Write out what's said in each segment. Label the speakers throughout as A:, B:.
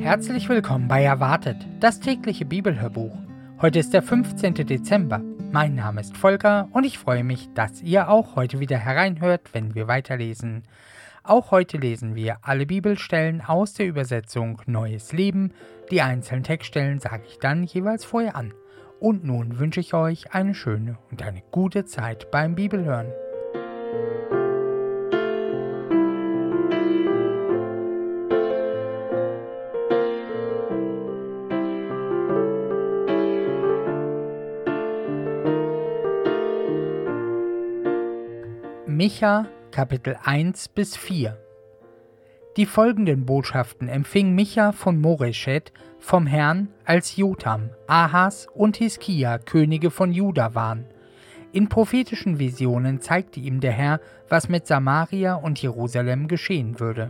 A: Herzlich willkommen bei Erwartet, das tägliche Bibelhörbuch. Heute ist der 15. Dezember. Mein Name ist Volker und ich freue mich, dass ihr auch heute wieder hereinhört, wenn wir weiterlesen. Auch heute lesen wir alle Bibelstellen aus der Übersetzung Neues Leben. Die einzelnen Textstellen sage ich dann jeweils vorher an. Und nun wünsche ich euch eine schöne und eine gute Zeit beim Bibelhören. Micha, Kapitel 1-4. Die folgenden Botschaften empfing Micha von Morescheth vom Herrn, als Jotham, Ahas und Hiskia Könige von Juda waren. In prophetischen Visionen zeigte ihm der Herr, was mit Samaria und Jerusalem geschehen würde.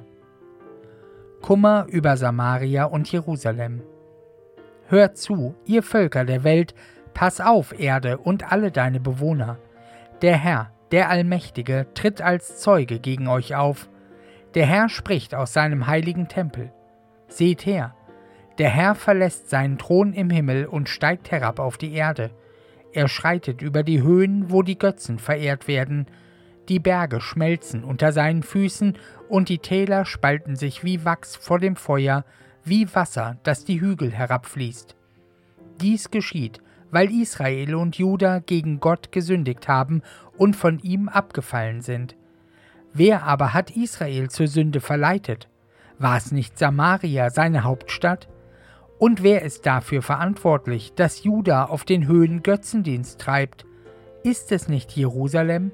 A: Kummer über Samaria und Jerusalem. Hört zu, ihr Völker der Welt, pass auf, Erde und alle deine Bewohner. Der Herr, der Allmächtige, tritt als Zeuge gegen euch auf. Der Herr spricht aus seinem heiligen Tempel. Seht her, der Herr verlässt seinen Thron im Himmel und steigt herab auf die Erde. Er schreitet über die Höhen, wo die Götzen verehrt werden. Die Berge schmelzen unter seinen Füßen und die Täler spalten sich wie Wachs vor dem Feuer, wie Wasser, das die Hügel herabfließt. Dies geschieht, weil Israel und Juda gegen Gott gesündigt haben und von ihm abgefallen sind. Wer aber hat Israel zur Sünde verleitet? War es nicht Samaria, seine Hauptstadt? Und wer ist dafür verantwortlich, dass Juda auf den Höhen Götzendienst treibt? Ist es nicht Jerusalem?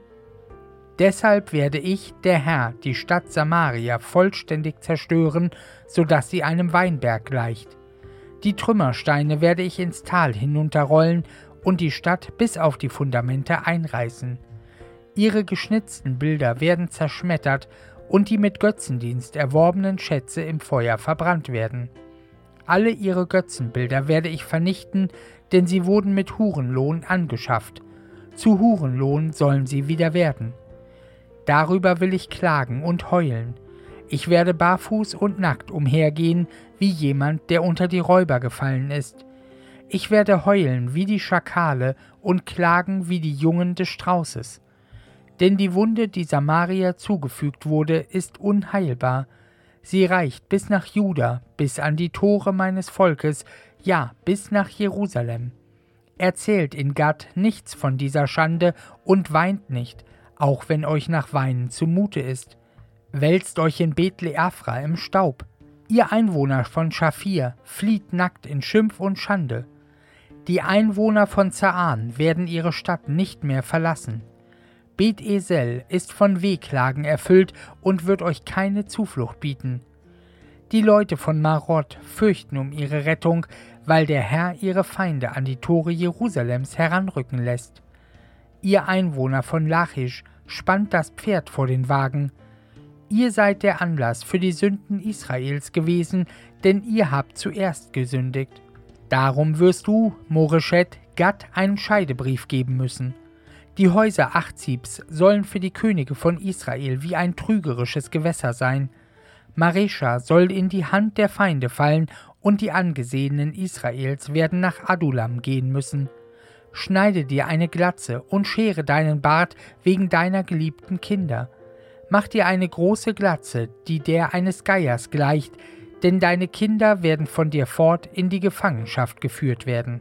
A: Deshalb werde ich, der Herr, die Stadt Samaria vollständig zerstören, sodass sie einem Weinberg gleicht. Die Trümmersteine werde ich ins Tal hinunterrollen und die Stadt bis auf die Fundamente einreißen. Ihre geschnitzten Bilder werden zerschmettert und die mit Götzendienst erworbenen Schätze im Feuer verbrannt werden. Alle ihre Götzenbilder werde ich vernichten, denn sie wurden mit Hurenlohn angeschafft. Zu Hurenlohn sollen sie wieder werden. Darüber will ich klagen und heulen. Ich werde barfuß und nackt umhergehen, wie jemand, der unter die Räuber gefallen ist. Ich werde heulen wie die Schakale und klagen wie die Jungen des Straußes. Denn die Wunde, die Samaria zugefügt wurde, ist unheilbar. Sie reicht bis nach Juda, bis an die Tore meines Volkes, ja, bis nach Jerusalem. Erzählt in Gad nichts von dieser Schande und weint nicht, auch wenn euch nach Weinen zumute ist. Wälzt euch in Bet-le-Ephra im Staub. Ihr Einwohner von Schafir, flieht nackt in Schimpf und Schande. Die Einwohner von Zaan werden ihre Stadt nicht mehr verlassen. Bet-Esel ist von Wehklagen erfüllt und wird euch keine Zuflucht bieten. Die Leute von Marot fürchten um ihre Rettung, weil der Herr ihre Feinde an die Tore Jerusalems heranrücken lässt. Ihr Einwohner von Lachisch spannt das Pferd vor den Wagen. Ihr seid der Anlass für die Sünden Israels gewesen, denn ihr habt zuerst gesündigt. Darum wirst du, Morescheth, Gad einen Scheidebrief geben müssen. Die Häuser Achzibs sollen für die Könige von Israel wie ein trügerisches Gewässer sein. Maresha soll in die Hand der Feinde fallen und die Angesehenen Israels werden nach Adulam gehen müssen. Schneide dir eine Glatze und schere deinen Bart wegen deiner geliebten Kinder. Mach dir eine große Glatze, die der eines Geiers gleicht, denn deine Kinder werden von dir fort in die Gefangenschaft geführt werden.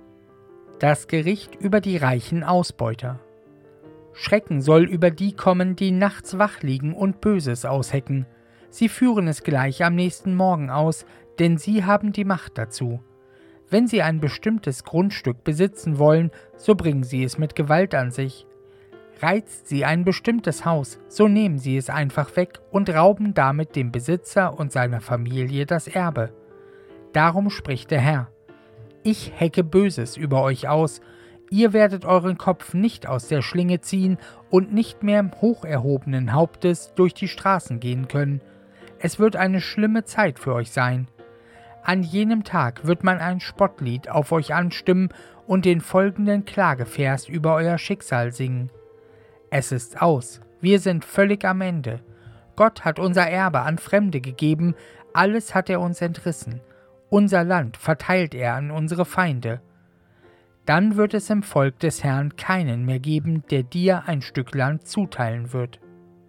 A: Das Gericht über die reichen Ausbeuter. Schrecken soll über die kommen, die nachts wach liegen und Böses aushecken. Sie führen es gleich am nächsten Morgen aus, denn sie haben die Macht dazu. Wenn sie ein bestimmtes Grundstück besitzen wollen, so bringen sie es mit Gewalt an sich. Reizt sie ein bestimmtes Haus, so nehmen sie es einfach weg und rauben damit dem Besitzer und seiner Familie das Erbe. Darum spricht der Herr: Ich hecke Böses über euch aus, ihr werdet euren Kopf nicht aus der Schlinge ziehen und nicht mehr hoch erhobenen Hauptes durch die Straßen gehen können. Es wird eine schlimme Zeit für euch sein. An jenem Tag wird man ein Spottlied auf euch anstimmen und den folgenden Klagevers über euer Schicksal singen. Es ist aus, wir sind völlig am Ende. Gott hat unser Erbe an Fremde gegeben, alles hat er uns entrissen. Unser Land verteilt er an unsere Feinde. Dann wird es im Volk des Herrn keinen mehr geben, der dir ein Stück Land zuteilen wird.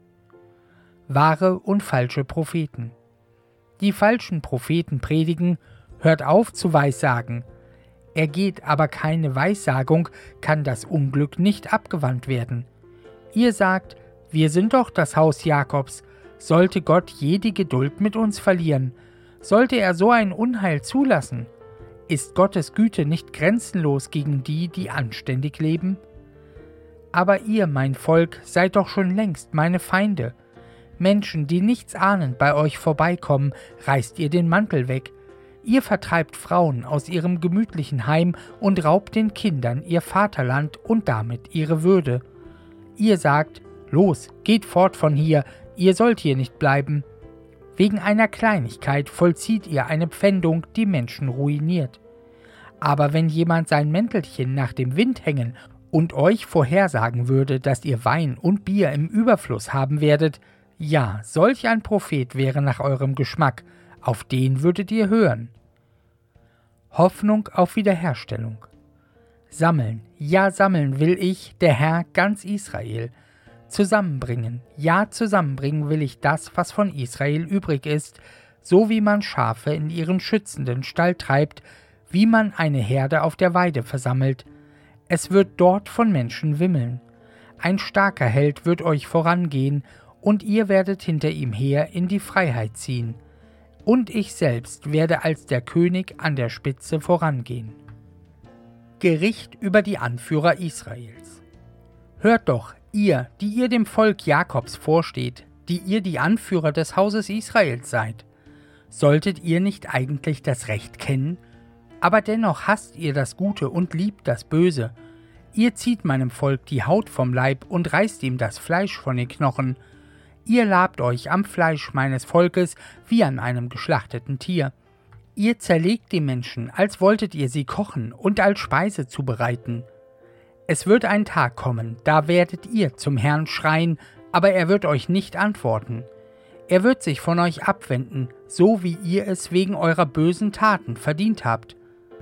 A: Wahre und falsche Propheten. Die falschen Propheten predigen, hört auf zu Weissagen. Ergeht aber keine Weissagung, kann das Unglück nicht abgewandt werden. Ihr sagt, wir sind doch das Haus Jakobs. Sollte Gott jede Geduld mit uns verlieren? Sollte er so ein Unheil zulassen? Ist Gottes Güte nicht grenzenlos gegen die, die anständig leben? Aber ihr, mein Volk, seid doch schon längst meine Feinde. Menschen, die nichts ahnend bei euch vorbeikommen, reißt ihr den Mantel weg. Ihr vertreibt Frauen aus ihrem gemütlichen Heim und raubt den Kindern ihr Vaterland und damit ihre Würde. Ihr sagt, los, geht fort von hier, ihr sollt hier nicht bleiben. Wegen einer Kleinigkeit vollzieht ihr eine Pfändung, die Menschen ruiniert. Aber wenn jemand sein Mäntelchen nach dem Wind hängen und euch vorhersagen würde, dass ihr Wein und Bier im Überfluss haben werdet, ja, solch ein Prophet wäre nach eurem Geschmack, auf den würdet ihr hören. Hoffnung auf Wiederherstellung. Sammeln, ja sammeln will ich, der Herr, ganz Israel. Zusammenbringen, ja zusammenbringen will ich das, was von Israel übrig ist, so wie man Schafe in ihren schützenden Stall treibt, wie man eine Herde auf der Weide versammelt. Es wird dort von Menschen wimmeln. Ein starker Held wird euch vorangehen, und ihr werdet hinter ihm her in die Freiheit ziehen. Und ich selbst werde als der König an der Spitze vorangehen. Gericht über die Anführer Israels. Hört doch, ihr, die ihr dem Volk Jakobs vorsteht, die ihr die Anführer des Hauses Israels seid. Solltet ihr nicht eigentlich das Recht kennen? Aber dennoch hasst ihr das Gute und liebt das Böse. Ihr zieht meinem Volk die Haut vom Leib und reißt ihm das Fleisch von den Knochen. Ihr labt euch am Fleisch meines Volkes wie an einem geschlachteten Tier. Ihr zerlegt die Menschen, als wolltet ihr sie kochen und als Speise zubereiten. Es wird ein Tag kommen, da werdet ihr zum Herrn schreien, aber er wird euch nicht antworten. Er wird sich von euch abwenden, so wie ihr es wegen eurer bösen Taten verdient habt.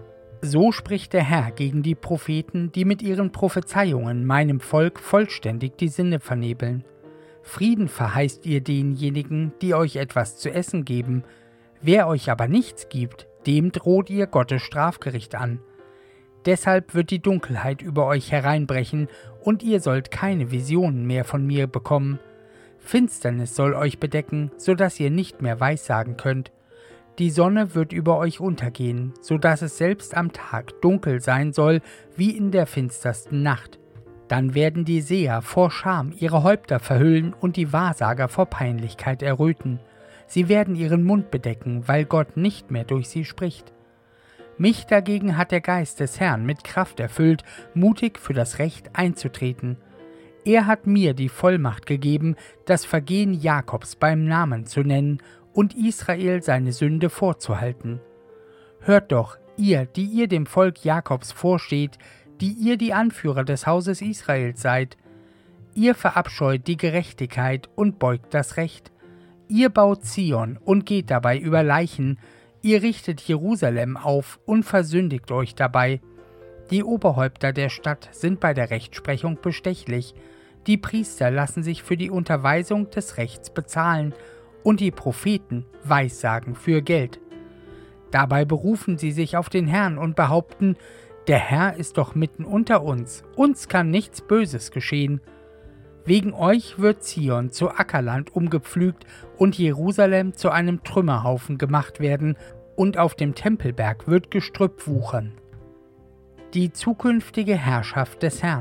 A: So spricht der Herr gegen die Propheten, die mit ihren Prophezeiungen meinem Volk vollständig die Sinne vernebeln. Frieden verheißt ihr denjenigen, die euch etwas zu essen geben. Wer euch aber nichts gibt, dem droht ihr Gottes Strafgericht an. Deshalb wird die Dunkelheit über euch hereinbrechen, und ihr sollt keine Visionen mehr von mir bekommen. Finsternis soll euch bedecken, so dass ihr nicht mehr weissagen könnt. Die Sonne wird über euch untergehen, so dass es selbst am Tag dunkel sein soll, wie in der finstersten Nacht. Dann werden die Seher vor Scham ihre Häupter verhüllen und die Wahrsager vor Peinlichkeit erröten. Sie werden ihren Mund bedecken, weil Gott nicht mehr durch sie spricht. Mich dagegen hat der Geist des Herrn mit Kraft erfüllt, mutig für das Recht einzutreten. Er hat mir die Vollmacht gegeben, das Vergehen Jakobs beim Namen zu nennen und Israel seine Sünde vorzuhalten. Hört doch, ihr, die ihr dem Volk Jakobs vorsteht, die ihr die Anführer des Hauses Israels seid. Ihr verabscheut die Gerechtigkeit und beugt das Recht. Ihr baut Zion und geht dabei über Leichen. Ihr richtet Jerusalem auf und versündigt euch dabei. Die Oberhäupter der Stadt sind bei der Rechtsprechung bestechlich. Die Priester lassen sich für die Unterweisung des Rechts bezahlen und die Propheten weissagen für Geld. Dabei berufen sie sich auf den Herrn und behaupten, der Herr ist doch mitten unter uns kann nichts Böses geschehen. Wegen euch wird Zion zu Ackerland umgepflügt und Jerusalem zu einem Trümmerhaufen gemacht werden, und auf dem Tempelberg wird Gestrüpp wuchern. Die zukünftige Herrschaft des Herrn.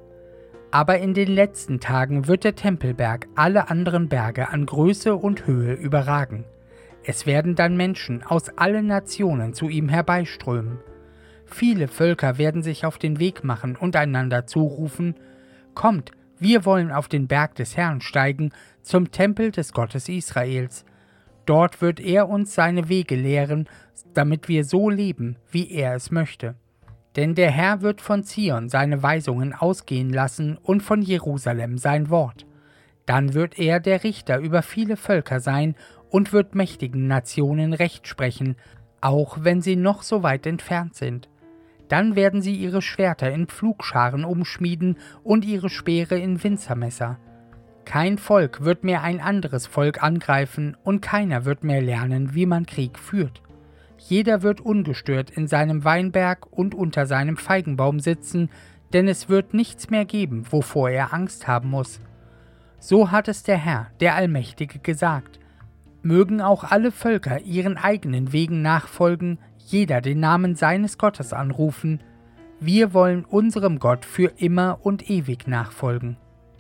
A: Aber in den letzten Tagen wird der Tempelberg alle anderen Berge an Größe und Höhe überragen. Es werden dann Menschen aus allen Nationen zu ihm herbeiströmen. Viele Völker werden sich auf den Weg machen und einander zurufen: Kommt, wir wollen auf den Berg des Herrn steigen, zum Tempel des Gottes Israels. Dort wird er uns seine Wege lehren, damit wir so leben, wie er es möchte. Denn der Herr wird von Zion seine Weisungen ausgehen lassen und von Jerusalem sein Wort. Dann wird er der Richter über viele Völker sein und wird mächtigen Nationen Recht sprechen, auch wenn sie noch so weit entfernt sind. Dann werden sie ihre Schwerter in Pflugscharen umschmieden und ihre Speere in Winzermesser. Kein Volk wird mehr ein anderes Volk angreifen und keiner wird mehr lernen, wie man Krieg führt. Jeder wird ungestört in seinem Weinberg und unter seinem Feigenbaum sitzen, denn es wird nichts mehr geben, wovor er Angst haben muss. So hat es der Herr, der Allmächtige, gesagt. Mögen auch alle Völker ihren eigenen Wegen nachfolgen, jeder den Namen seines Gottes anrufen. Wir wollen unserem Gott für immer und ewig nachfolgen.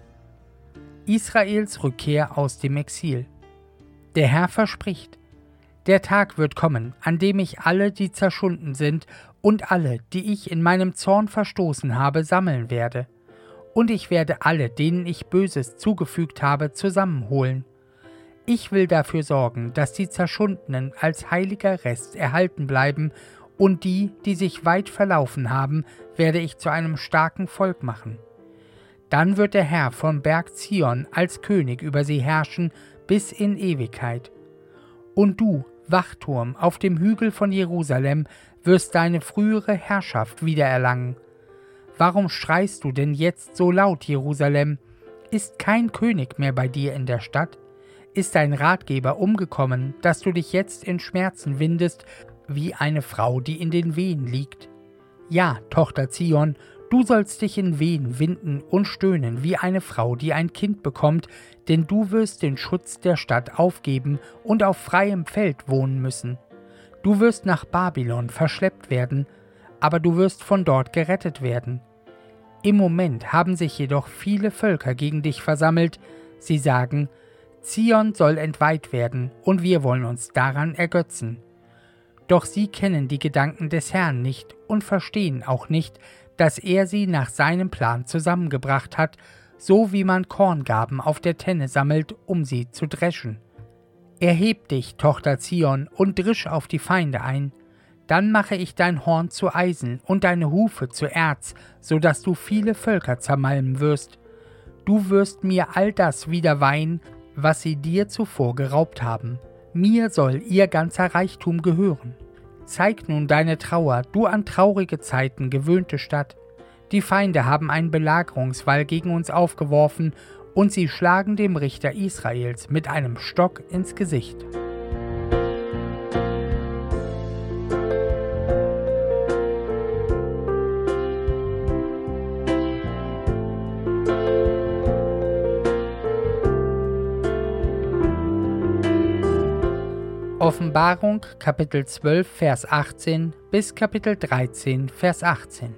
A: Israels Rückkehr aus dem Exil. Der Herr verspricht: Der Tag wird kommen, an dem ich alle, die zerschunden sind, und alle, die ich in meinem Zorn verstoßen habe, sammeln werde. Und ich werde alle, denen ich Böses zugefügt habe, zusammenholen. Ich will dafür sorgen, dass die Zerschundenen als heiliger Rest erhalten bleiben, und die, die sich weit verlaufen haben, werde ich zu einem starken Volk machen. Dann wird der Herr vom Berg Zion als König über sie herrschen bis in Ewigkeit. Und du, Wachturm auf dem Hügel von Jerusalem, wirst deine frühere Herrschaft wiedererlangen. Warum schreist du denn jetzt so laut, Jerusalem? Ist kein König mehr bei dir in der Stadt? Ist dein Ratgeber umgekommen, dass du dich jetzt in Schmerzen windest, wie eine Frau, die in den Wehen liegt? Ja, Tochter Zion, du sollst dich in Wehen winden und stöhnen wie eine Frau, die ein Kind bekommt, denn du wirst den Schutz der Stadt aufgeben und auf freiem Feld wohnen müssen. Du wirst nach Babylon verschleppt werden, aber du wirst von dort gerettet werden. Im Moment haben sich jedoch viele Völker gegen dich versammelt. Sie sagen: Zion soll entweiht werden, und wir wollen uns daran ergötzen. Doch sie kennen die Gedanken des Herrn nicht und verstehen auch nicht, dass er sie nach seinem Plan zusammengebracht hat, so wie man Korngarben auf der Tenne sammelt, um sie zu dreschen. Erheb dich, Tochter Zion, und drisch auf die Feinde ein. Dann mache ich dein Horn zu Eisen und deine Hufe zu Erz, so dass du viele Völker zermalmen wirst. Du wirst mir all das wieder weihen, was sie dir zuvor geraubt haben. Mir soll ihr ganzer Reichtum gehören. Zeig nun deine Trauer, du an traurige Zeiten gewöhnte Stadt. Die Feinde haben einen Belagerungswall gegen uns aufgeworfen, und sie schlagen dem Richter Israels mit einem Stock ins Gesicht. Offenbarung, Kapitel 12, Vers 18 bis Kapitel 13, Vers 18.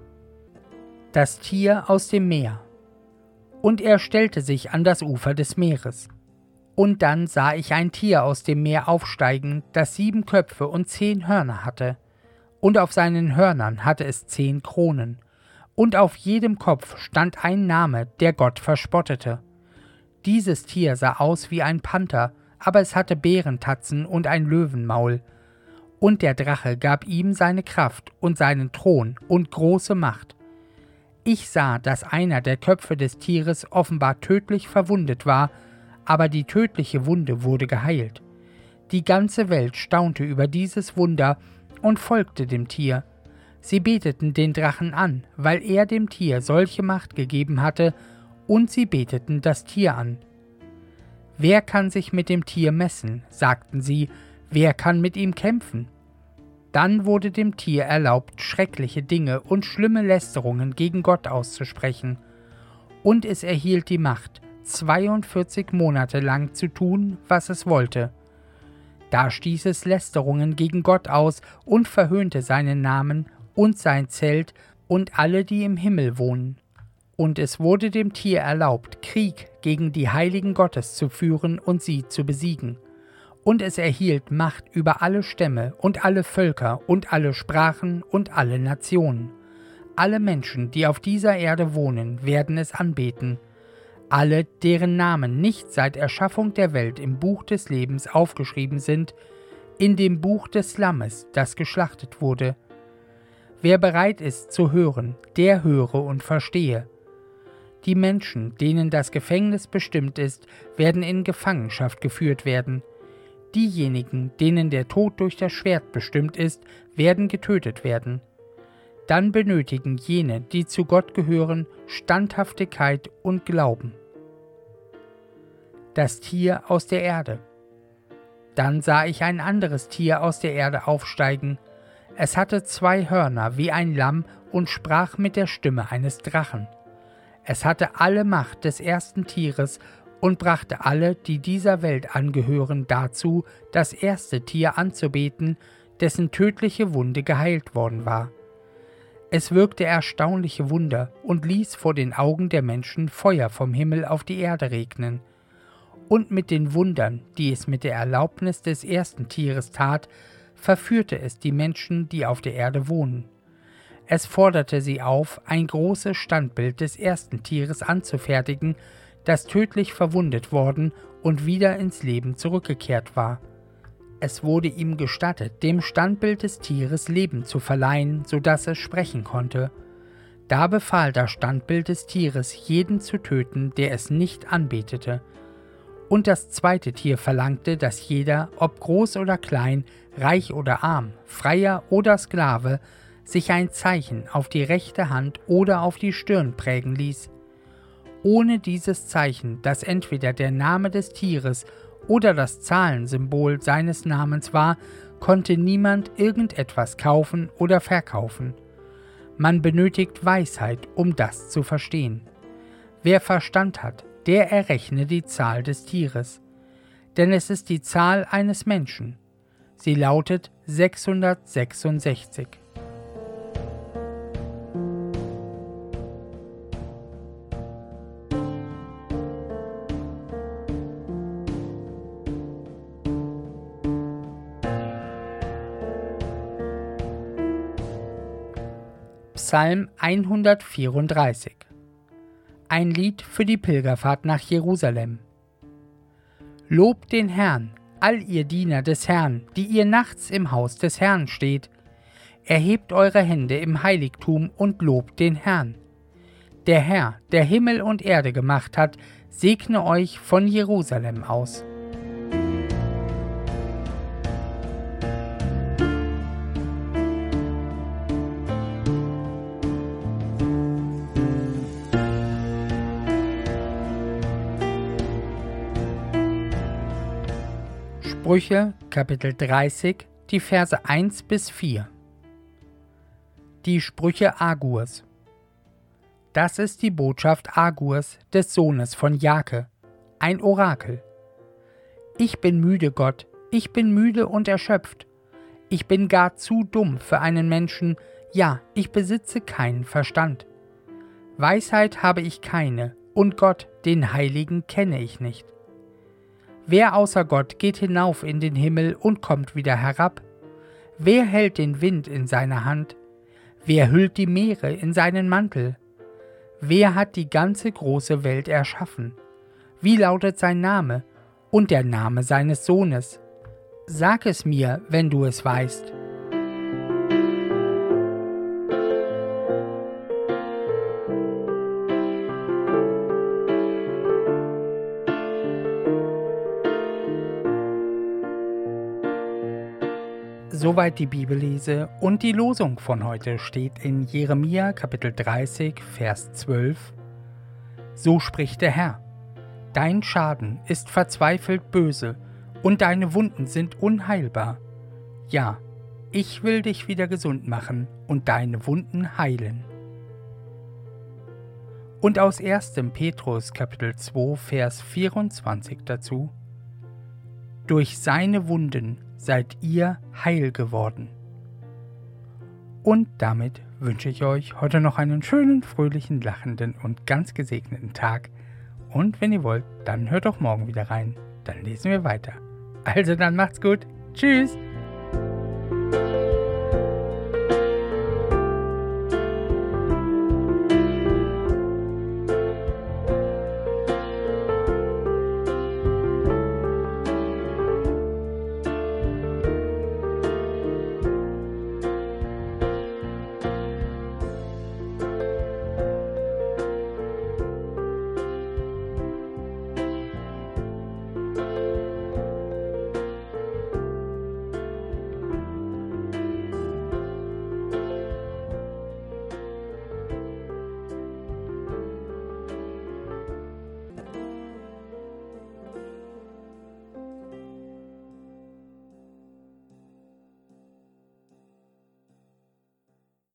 A: Das Tier aus dem Meer. Und er stellte sich an das Ufer des Meeres. Und dann sah ich ein Tier aus dem Meer aufsteigen, das 7 Köpfe und 10 Hörner hatte. Und auf seinen Hörnern hatte es 10 Kronen. Und auf jedem Kopf stand ein Name, der Gott verspottete. Dieses Tier sah aus wie ein Panther, aber es hatte Bärentatzen und ein Löwenmaul. Und der Drache gab ihm seine Kraft und seinen Thron und große Macht. Ich sah, dass einer der Köpfe des Tieres offenbar tödlich verwundet war, aber die tödliche Wunde wurde geheilt. Die ganze Welt staunte über dieses Wunder und folgte dem Tier. Sie beteten den Drachen an, weil er dem Tier solche Macht gegeben hatte, und sie beteten das Tier an. Wer kann sich mit dem Tier messen, sagten sie, wer kann mit ihm kämpfen? Dann wurde dem Tier erlaubt, schreckliche Dinge und schlimme Lästerungen gegen Gott auszusprechen. Und es erhielt die Macht, 42 Monate lang zu tun, was es wollte. Da stieß es Lästerungen gegen Gott aus und verhöhnte seinen Namen und sein Zelt und alle, die im Himmel wohnen. Und es wurde dem Tier erlaubt, Krieg gegen die Heiligen Gottes zu führen und sie zu besiegen. Und es erhielt Macht über alle Stämme und alle Völker und alle Sprachen und alle Nationen. Alle Menschen, die auf dieser Erde wohnen, werden es anbeten. Alle, deren Namen nicht seit Erschaffung der Welt im Buch des Lebens aufgeschrieben sind, in dem Buch des Lammes, das geschlachtet wurde. Wer bereit ist zu hören, der höre und verstehe. Die Menschen, denen das Gefängnis bestimmt ist, werden in Gefangenschaft geführt werden. Diejenigen, denen der Tod durch das Schwert bestimmt ist, werden getötet werden. Dann benötigen jene, die zu Gott gehören, Standhaftigkeit und Glauben. Das Tier aus der Erde. Dann sah ich ein anderes Tier aus der Erde aufsteigen. Es hatte 2 Hörner wie ein Lamm und sprach mit der Stimme eines Drachen. Es hatte alle Macht des ersten Tieres und brachte alle, die dieser Welt angehören, dazu, das erste Tier anzubeten, dessen tödliche Wunde geheilt worden war. Es wirkte erstaunliche Wunder und ließ vor den Augen der Menschen Feuer vom Himmel auf die Erde regnen. Und mit den Wundern, die es mit der Erlaubnis des ersten Tieres tat, verführte es die Menschen, die auf der Erde wohnen. Es forderte sie auf, ein großes Standbild des ersten Tieres anzufertigen, das tödlich verwundet worden und wieder ins Leben zurückgekehrt war. Es wurde ihm gestattet, dem Standbild des Tieres Leben zu verleihen, so dass es sprechen konnte. Da befahl das Standbild des Tieres, jeden zu töten, der es nicht anbetete. Und das zweite Tier verlangte, dass jeder, ob groß oder klein, reich oder arm, Freier oder Sklave, sich ein Zeichen auf die rechte Hand oder auf die Stirn prägen ließ. Ohne dieses Zeichen, das entweder der Name des Tieres oder das Zahlensymbol seines Namens war, konnte niemand irgendetwas kaufen oder verkaufen. Man benötigt Weisheit, um das zu verstehen. Wer Verstand hat, der errechne die Zahl des Tieres. Denn es ist die Zahl eines Menschen. Sie lautet 666. Psalm 134. Ein Lied für die Pilgerfahrt nach Jerusalem. Lobt den Herrn, all ihr Diener des Herrn, die ihr nachts im Haus des Herrn steht. Erhebt eure Hände im Heiligtum und lobt den Herrn. Der Herr, der Himmel und Erde gemacht hat, segne euch von Jerusalem aus. Sprüche, Kapitel 30, die Verse 1 bis 4. Die Sprüche Agurs. Das ist die Botschaft Agurs, des Sohnes von Jake, ein Orakel. Ich bin müde, Gott, ich bin müde und erschöpft. Ich bin gar zu dumm für einen Menschen, ja, ich besitze keinen Verstand. Weisheit habe ich keine, und Gott, den Heiligen, kenne ich nicht. Wer außer Gott geht hinauf in den Himmel und kommt wieder herab? Wer hält den Wind in seiner Hand? Wer hüllt die Meere in seinen Mantel? Wer hat die ganze große Welt erschaffen? Wie lautet sein Name und der Name seines Sohnes? Sag es mir, wenn du es weißt. Soweit die Bibellese und die Losung von heute steht in Jeremia Kapitel 30, Vers 12. So spricht der Herr: Dein Schaden ist verzweifelt böse und deine Wunden sind unheilbar. Ja, ich will dich wieder gesund machen und deine Wunden heilen. Und aus 1. Petrus Kapitel 2, Vers 24 dazu: Durch seine Wunden seid ihr heil geworden. Und damit wünsche ich euch heute noch einen schönen, fröhlichen, lachenden und ganz gesegneten Tag. Und wenn ihr wollt, dann hört doch morgen wieder rein. Dann lesen wir weiter. Also dann macht's gut. Tschüss.